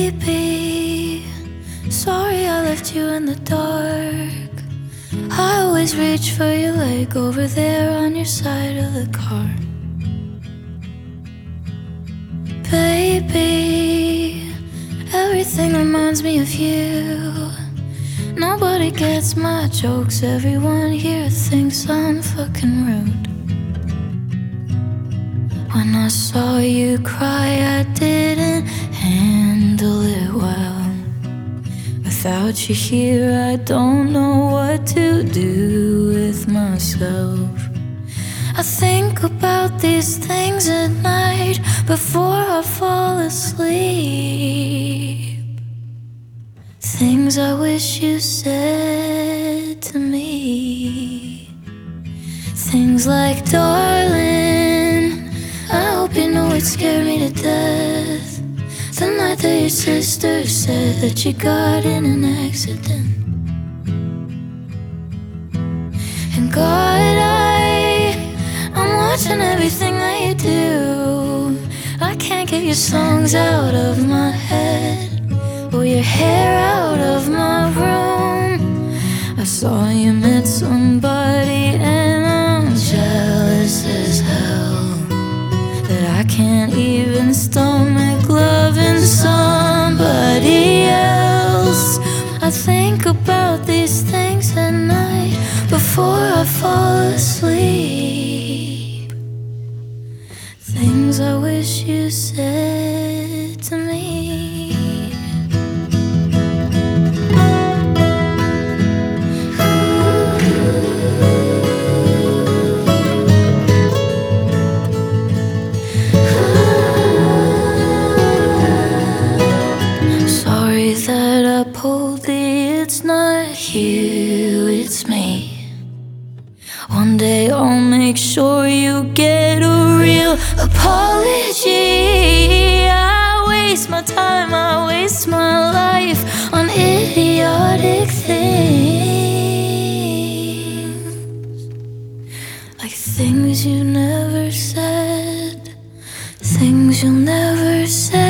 Baby, sorry I left you in the dark. I always reach for your leg over there on your side of the car. Baby, everything reminds me of you. Nobody gets my jokes, everyone here thinks I'm fucking rude. When I saw you cry, I didn't handle it well. Without you here, I don't know what to do with myself. I think about these things at night before I fall asleep. Things I wish you said to me. Things like, darling, I hope you know it scared me to death the night that your sister said that you got in an accident. And God, I'm watching everything that you do. I can't get your songs out of my head or your hair out of my room. I saw you met somebody and I'm jealous as hell that I can't even stomach loving somebody else. I think about these things at night before I fall asleep. Things I wish you said to me. That I pulled thee, it's not you, it's me. One day I'll make sure you get a real apology. I waste my time, I waste my life on idiotic things, like things you never said, things you'll never say.